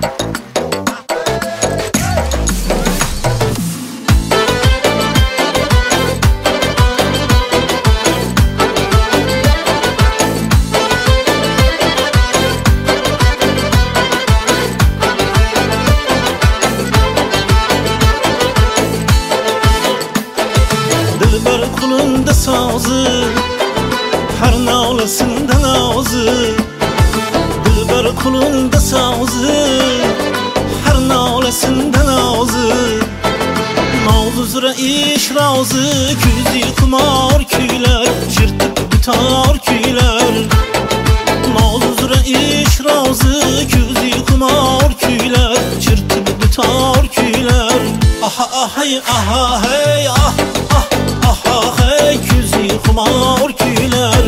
Kulunda sazı, her nağlasında nazı. Dilber kulunda sazı, her nağlasında nazı. Nazuzra iş razı, güzü kumar küyler, çırtıp tutar küyler. Nazuzra iş razı, güzü kumar küyler, çırtıp tutar küyler. Aha ahay aha hey ah ah. Ah hey güzü kumar küyler.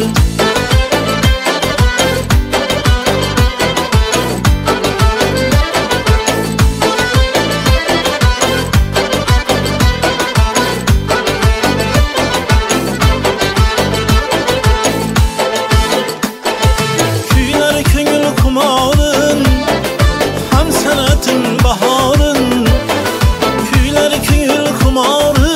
Küyler köngül kumarın, hem sanatın baharın. Küyler köngül kumarın,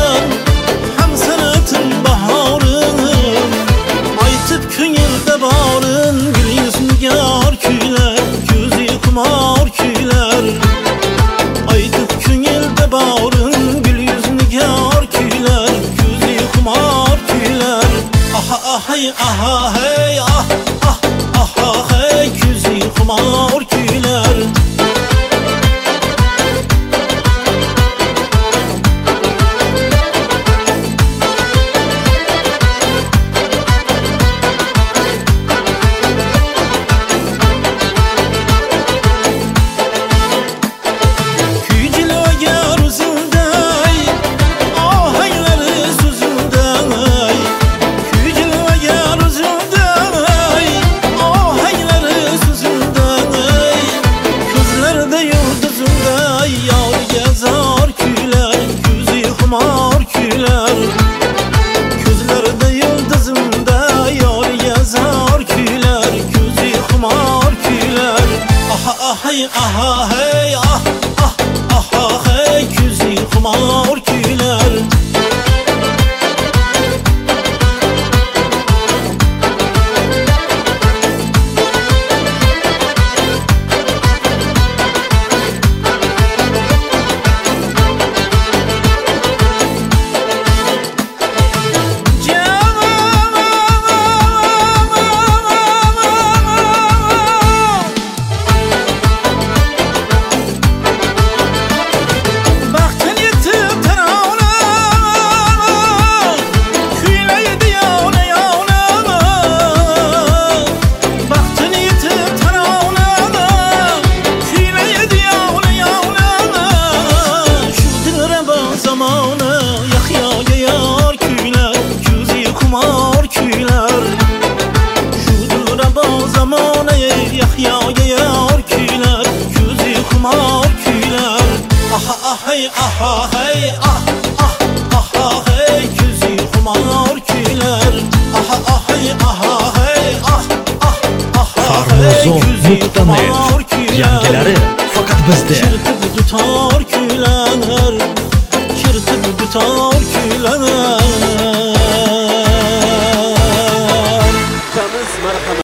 köngülde barın, gül yüzün yar küyler, gözü kumar küyler. Aytıp köngülde barın, gül yüzün yar küyler, gözü kumar küyler. Aha ahay aha hey ah ah aha hey gözü kumar küyler. Kumar küyler, gözlerde yıldızımda yar yazar küyler, gözü kumar küyler. Aha ahay aha hey ah ah aha hey gözü kumar küyler. Kumar küyler, şudur bu zamana Yahya'ya yar küyler, gözü kumar küyler. Aha ahay aha hey ah ah aha hey gözü kumar küyler. Aha ahay aha hey ah ah aha hey gözü kumar küyler. Yangileri fakat bizde. Çırtıp tutar küyler, çırtıp tutar küyler.